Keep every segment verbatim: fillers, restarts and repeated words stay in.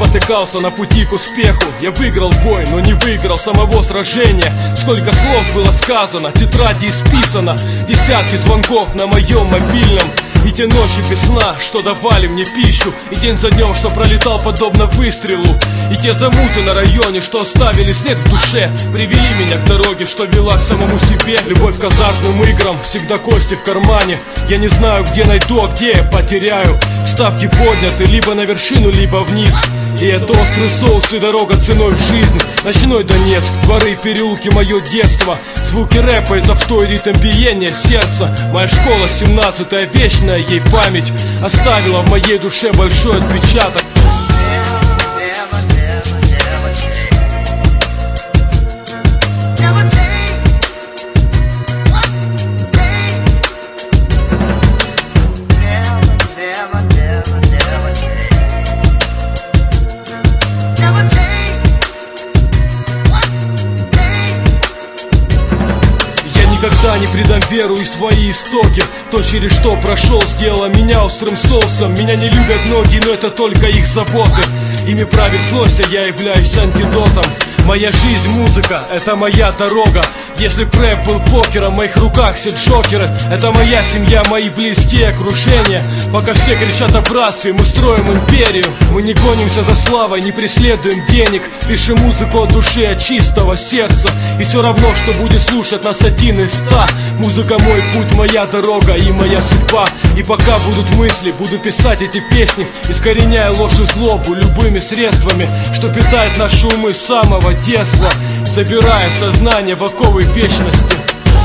спотыкался на пути к успеху. Я выиграл бой, но не выиграл самого сражения. Сколько слов было сказано, тетради исписано, десятки звонков на моем мобильном. И те ночи без сна, что давали мне пищу, и день за днем, что пролетал подобно выстрелу. И те замуты на районе, что оставили след в душе, привели меня к дороге, что вела к самому себе. Любовь к азартным играм, всегда кости в кармане. Я не знаю, где найду, а где я потеряю. Ставки подняты либо на вершину, либо вниз. И это острый соус и дорога ценой в жизнь. Ночной Донецк, дворы, переулки, мое детство. Звуки рэпа из авто и ритм биения сердца. Моя школа семнадцатая, вечная ей память оставила в моей душе большой отпечаток. Никогда не предам веру и свои истоки. То, через что прошел, сделало меня острым соусом. Меня не любят многие, но это только их заботы. Ими правит злость, а я являюсь антидотом. Моя жизнь музыка, это моя дорога. Если рэп был покером, в моих руках все джокеры. Это моя семья, мои близкие окружения. Пока все кричат о братстве, мы строим империю. Мы не гонимся за славой, не преследуем денег. Пишем музыку от души, от чистого сердца. И все равно, что будет слушать нас один из ста. Музыка мой путь, моя дорога и моя судьба. И пока будут мысли, буду писать эти песни, искореняя ложь и злобу любыми средствами, что питает наши умы с самого детства, забирая сознание в оковы вечности.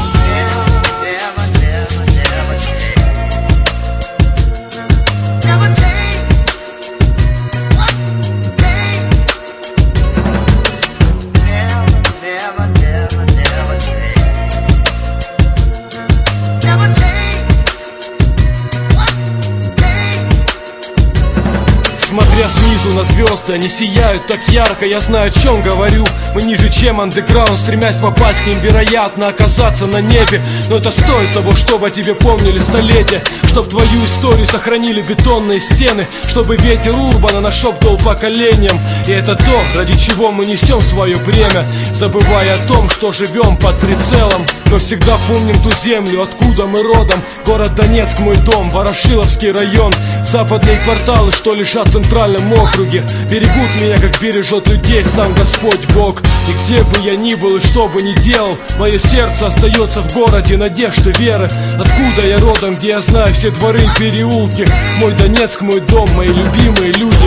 Смотря снизу на звезды, они сияют так ярко. Я знаю, о чем говорю. Мы ниже, чем андеграунд, стремясь попасть к ним, вероятно, оказаться на небе. Но это стоит того, чтобы о тебе помнили столетия, чтоб твою историю сохранили бетонные стены, чтобы ветер урбана нашептывал поколениям. И это то, ради чего мы несем свое бремя, забывая о том, что живем под прицелом. Но всегда помним ту землю, откуда мы родом. Город Донецк, мой дом, Ворошиловский район. Западные кварталы, что лежат в центральном округе, берегут меня, как бережет людей сам Господь Бог. И где бы я ни был и что бы ни делал, мое сердце остается в городе надежды, веры. Откуда я родом, где я знаю все дворы и переулки. Мой Донецк, мой дом, мои любимые люди.